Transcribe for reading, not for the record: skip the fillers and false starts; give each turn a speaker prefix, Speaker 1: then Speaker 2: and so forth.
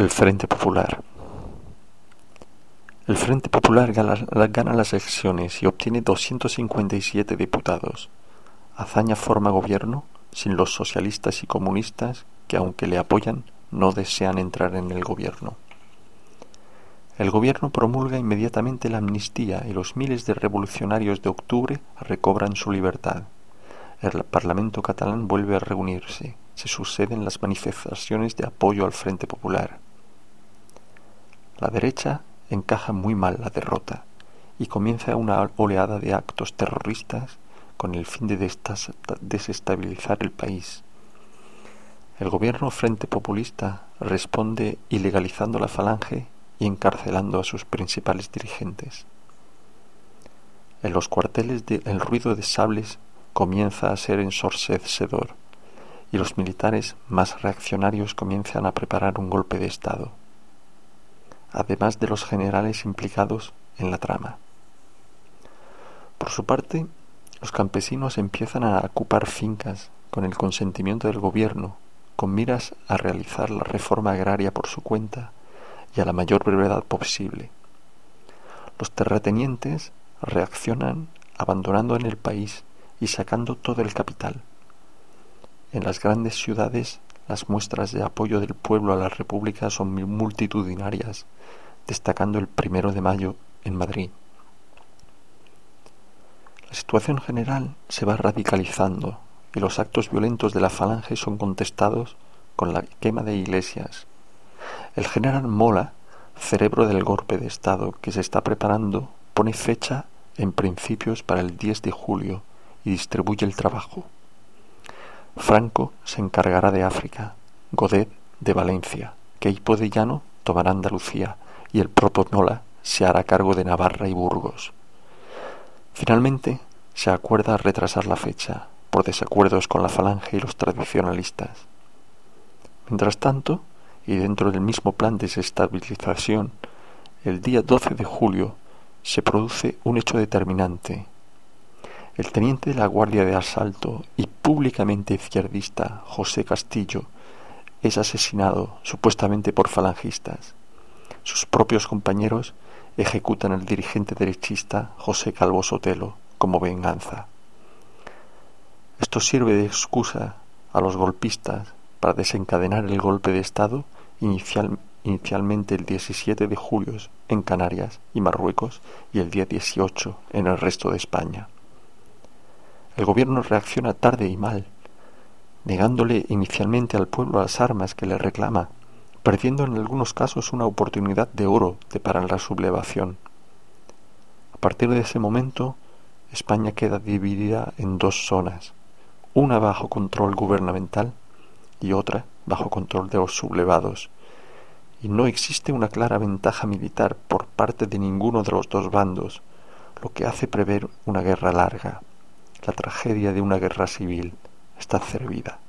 Speaker 1: El Frente Popular. El Frente Popular gana las elecciones y obtiene 257 diputados. Azaña forma gobierno sin los socialistas y comunistas que, aunque le apoyan, no desean entrar en el gobierno. El gobierno promulga inmediatamente la amnistía y los miles de revolucionarios de octubre recobran su libertad. El Parlamento catalán vuelve a reunirse. Se suceden las manifestaciones de apoyo al Frente Popular. La derecha encaja muy mal la derrota y comienza una oleada de actos terroristas con el fin de desestabilizar el país. El gobierno Frente Populista responde ilegalizando la Falange y encarcelando a sus principales dirigentes. En los cuarteles el ruido de sables comienza a ser ensordecedor y los militares más reaccionarios comienzan a preparar un golpe de Estado, además de los generales implicados en la trama. Por su parte, los campesinos empiezan a ocupar fincas con el consentimiento del gobierno, con miras a realizar la reforma agraria por su cuenta y a la mayor brevedad posible. Los terratenientes reaccionan abandonando en el país y sacando todo el capital. En las grandes ciudades, las muestras de apoyo del pueblo a la República son multitudinarias, destacando el 1 de mayo en Madrid. La situación general se va radicalizando y los actos violentos de la Falange son contestados con la quema de iglesias. El general Mola, cerebro del golpe de Estado que se está preparando, pone fecha en principios para el 10 de julio y distribuye el trabajo. Franco se encargará de África, Godet de Valencia, Queipo de Llano tomará Andalucía y el propio Mola se hará cargo de Navarra y Burgos. Finalmente, se acuerda retrasar la fecha, por desacuerdos con la Falange y los tradicionalistas. Mientras tanto, y dentro del mismo plan de desestabilización, el día 12 de julio se produce un hecho determinante. El teniente de la Guardia de Asalto y públicamente izquierdista José Castillo es asesinado supuestamente por falangistas. Sus propios compañeros ejecutan al dirigente derechista José Calvo Sotelo como venganza. Esto sirve de excusa a los golpistas para desencadenar el golpe de Estado inicialmente el 17 de julio en Canarias y Marruecos y el día 18 en el resto de España. El gobierno reacciona tarde y mal, negándole inicialmente al pueblo las armas que le reclama, perdiendo en algunos casos una oportunidad de oro de parar la sublevación. A partir de ese momento, España queda dividida en dos zonas, una bajo control gubernamental y otra bajo control de los sublevados, y no existe una clara ventaja militar por parte de ninguno de los dos bandos, lo que hace prever una guerra larga. La tragedia de una guerra civil está servida.